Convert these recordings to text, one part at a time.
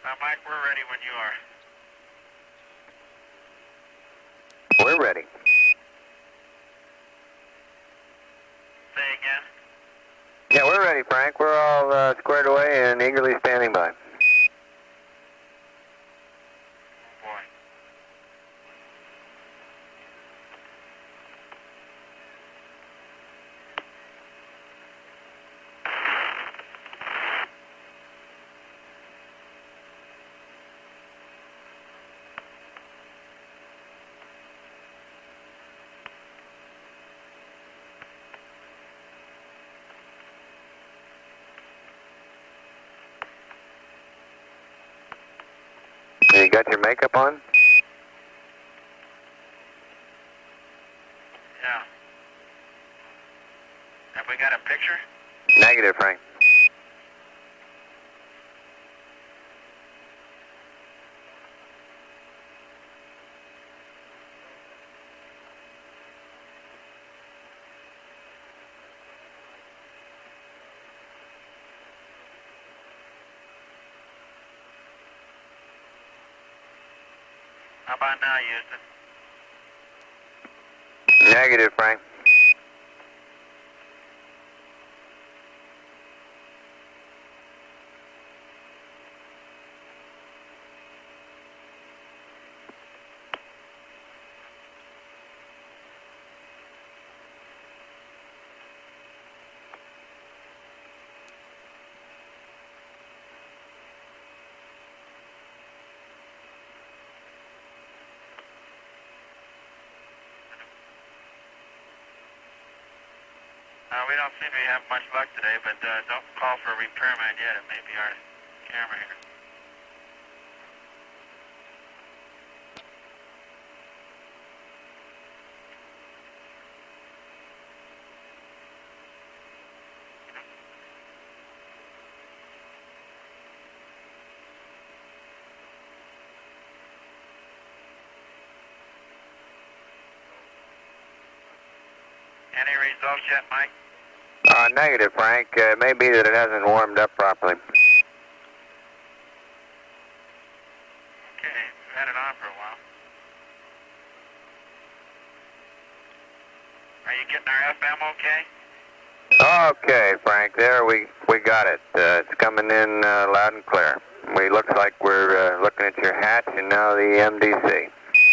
Mike, we're ready when you are. We're ready. Say again. Yeah, we're ready, Frank. We're all squared away and eagerly standing by. Oh, boy. You got your makeup on? Yeah. Have we got a picture? Negative, Frank. How about now, Houston? Negative, Frank. We don't seem to have much luck today, but don't call for a repairman yet. It may be our camera here. Any results yet, Mike? Negative, Frank. It may be that it hasn't warmed up properly. Okay, we've had it on for a while. Are you getting our FM okay? Okay, Frank. There, we got it. It's coming in loud and clear. We looks like we're looking at your hatch and now the MDC.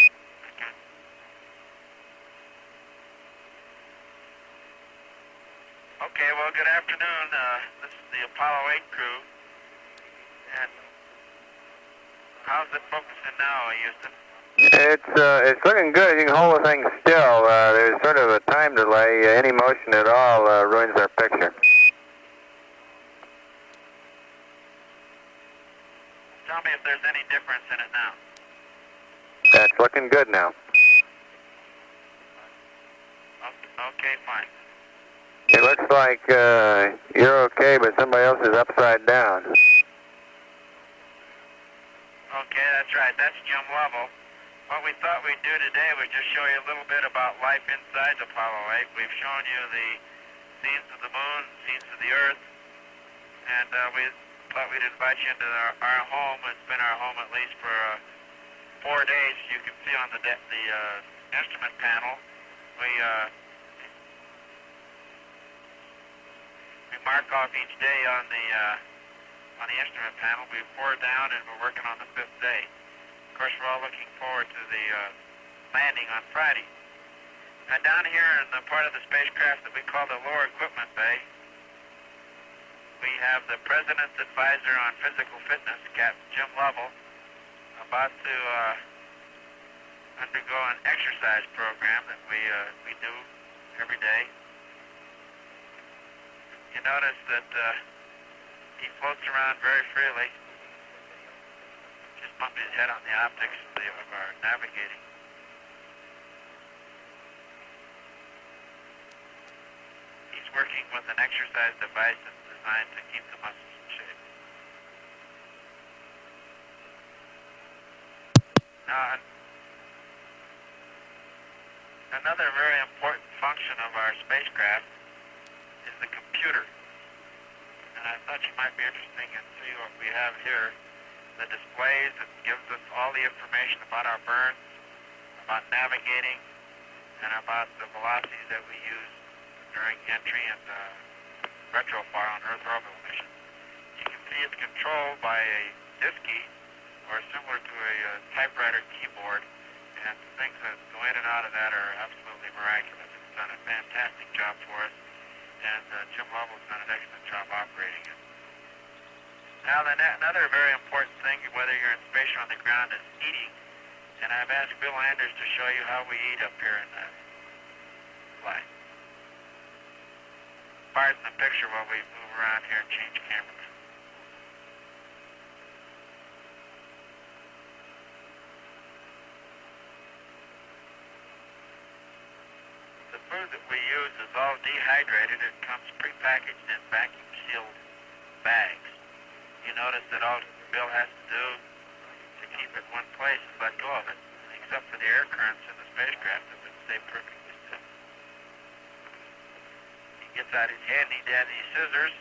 Okay, well, good afternoon. This is the Apollo 8 crew. And how's it focusing now, Houston? It's looking good. You can hold the thing still. There's sort of a time delay. Any motion at all ruins our picture. Tell me if there's any difference in it now. That's looking good now. Okay, fine. It looks like you're okay, but somebody else is upside down. Okay, that's right. That's Jim Lovell. What we thought we'd do today was just show you a little bit about life inside Apollo 8. We've shown you the scenes of the moon, scenes of the Earth, and we thought we'd invite you into our home. It's been our home at least for 4 days. You can see on the instrument panel, we mark off each day on the instrument panel. We've 4 down, and we're working on the 5th day. Of course, we're all looking forward to the landing on Friday. And down here in the part of the spacecraft that we call the lower equipment bay, we have the President's Advisor on Physical Fitness, Captain Jim Lovell, about to undergo an exercise program that we do every day. You notice that he floats around very freely. Just bumped his head on the optics of our navigating. He's working with an exercise device that's designed to keep the muscles in shape. Now, another very important function of our spacecraft is the computer. And I thought you might be interested in see what we have here. the displays. It gives us all the information about our burns, about navigating, and about the velocities that we use during entry and retrofire on Earth orbital missions. You can see it's controlled by a disk key, or similar to a typewriter keyboard, and the things that go in and out of that are absolutely miraculous. It's done a fantastic job for us, and Jim Lovell's done an excellent job operating it. Now, another very important thing, whether you're in space or on the ground, is eating. And I've asked Bill Anders to show you how we eat up here in the flight. Pardon the picture while we move around here and change cameras. The food that we use is all dehydrated. It comes prepackaged in vacuum-sealed bags. You notice that all Bill has to do to keep it in one place is let go of it, except for the air currents in the spacecraft that would stay perfectly still. He gets out his handy-dandy scissors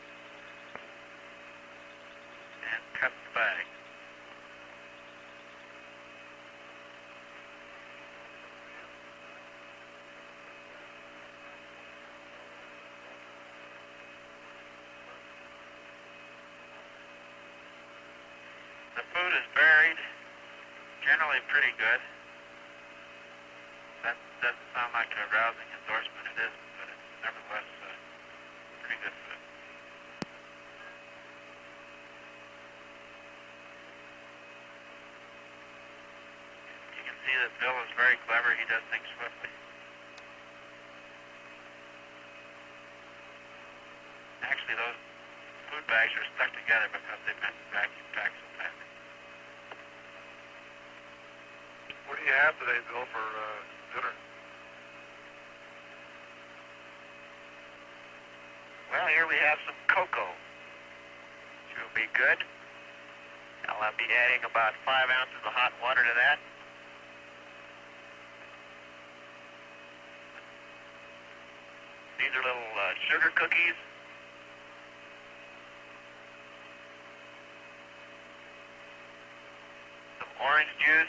and cuts the bag. The food is varied, generally pretty good. That doesn't sound like a rousing endorsement, it isn't, but it's nevertheless pretty good food. You can see that Bill is very clever, he does things swiftly. Actually, those food bags are stuck together because they've been vacuum packed so fast. What do you have today, Bill, for dinner? Well, here we have some cocoa, which will be good. I'll be adding about 5 ounces of hot water to that. These are little sugar cookies. Some orange juice.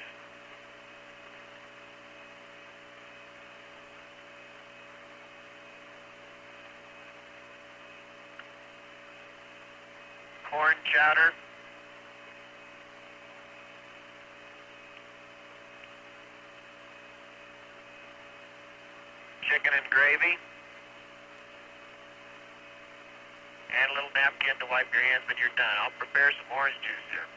Corn chowder. Chicken and gravy. And a little napkin to wipe your hands when you're done. I'll prepare some orange juice here.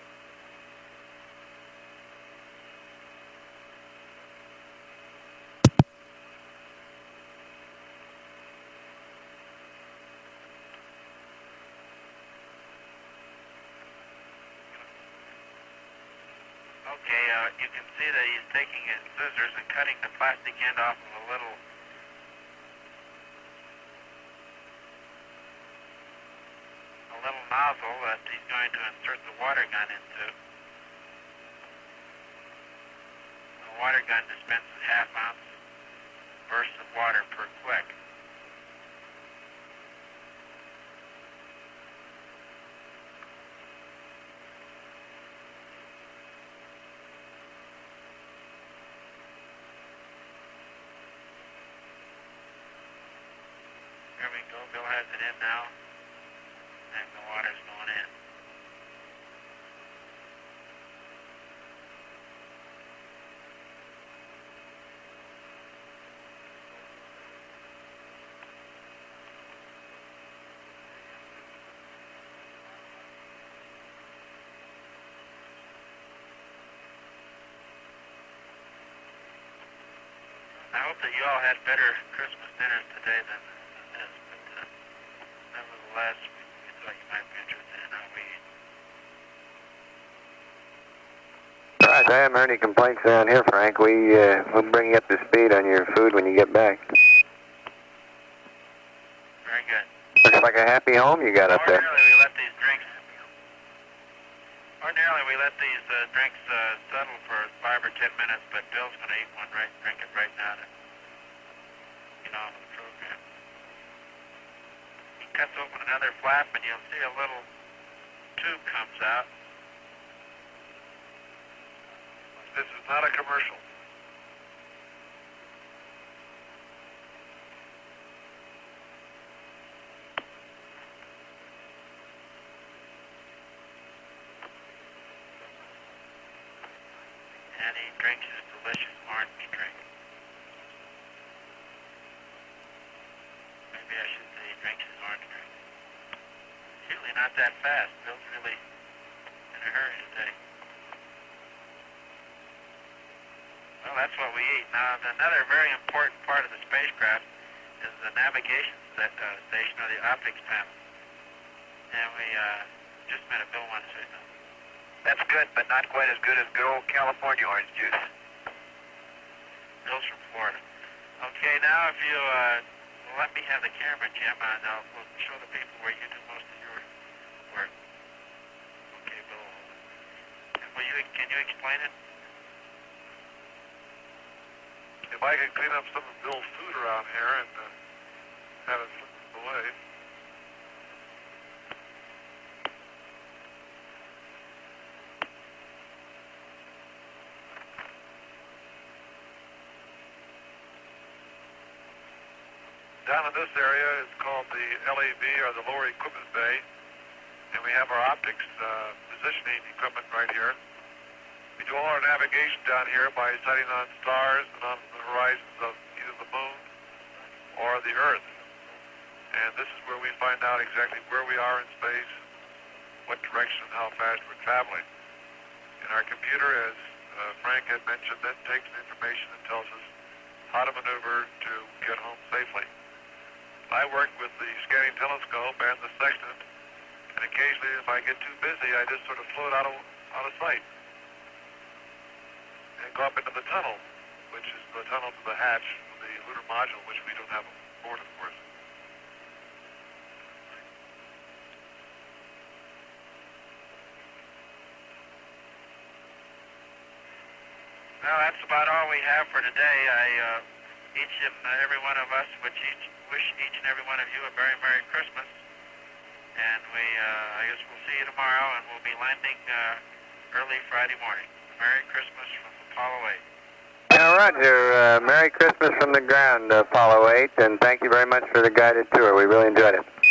Okay, you can see that he's taking his scissors and cutting the plastic end off of a little nozzle that he's going to insert the water gun into. The water gun dispenses half-ounce bursts of water per click. There we go, Bill has it in now, and the water's going in. I hope that you all had better Christmas dinners today than this, but nevertheless, we thought you might be interested in how we eat. All right, I haven't heard any complaints around here, Frank. We'll bring you up to speed on your food when you get back. Very good. Looks like a happy home you got up there. Ordinarily, we let these drinks settle for 5 or 10 minutes, but Bill's going to eat one drink it right now to get on with the program. He cuts open another flap, and you'll see a little tube comes out. This is not a commercial. And he drinks his delicious orange drink. Maybe I should say he drinks his orange drink. It's usually not that fast. Bill's really in a hurry today. Well, that's what we eat. Now, another very important part of the spacecraft is the navigation station, or the optics panel. And we just a minute, Bill wanted to say something. That's good, but not quite as good as good old California orange juice. Bill's from Florida. Okay, now if you let me have the camera, Jim, and we'll show the people where you do most of your work. Okay, Bill. Can you explain it? If I could clean up some of Bill's food around here and have it slipped away. Down in this area is called the LEB, or the Lower Equipment Bay, and we have our optics positioning equipment right here. We do all our navigation down here by sighting on stars and on the horizons of either the moon or the Earth. And this is where we find out exactly where we are in space, what direction and how fast we're traveling. And our computer, as Frank had mentioned, then takes the information and tells us how to maneuver to get home safely. I work with the scanning telescope and the sextant, and occasionally if I get too busy, I just sort of float out of sight and go up into the tunnel, which is the tunnel to the hatch of the lunar module, which we don't have aboard, of course. Well, that's about all we have for today. Each and every one of us wish each and every one of you a very Merry Christmas. And I guess we'll see you tomorrow, and we'll be landing early Friday morning. Merry Christmas from Apollo 8. Now, Roger, Merry Christmas from the ground, Apollo 8, and thank you very much for the guided tour. We really enjoyed it.